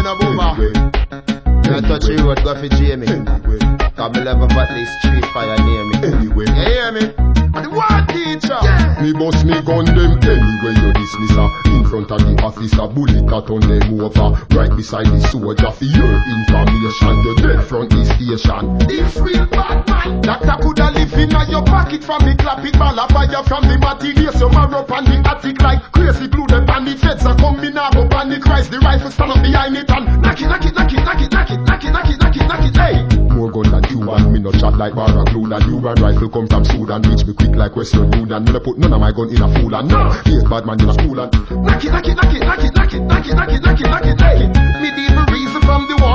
a boomer. I touch the road, go for Jamie. Come 11 but this street fire near me. Anyway, you hear me? The one teacher. Yeah. Me bust me gun them anyway you dismiss her. In front of the officer, bullet cut on them over. Right beside the soldier for your information. You're dead front the station. This real bad man. Doctor coulda live in your pocket from the clap it ball a fire from the materials. You marrow up on the attic like crazy glue. Them and the feds are coming up on the Christ. The rifle stand up behind it and knock it, knock it, knock it, knock it, knock it, knock it, knock it, knock it, knock it, hey. More gun than Cuban, me no chat like Barra glue. Than you and rifle come from Sudan. Reach me quick like Western Union. Me no put none of my gun in a fool and no. Here's bad man in a school and knock it, knock it, knock it, knock it, knock it, knock it, knock it, knock it, knock it, hey. Me deep reason from the war.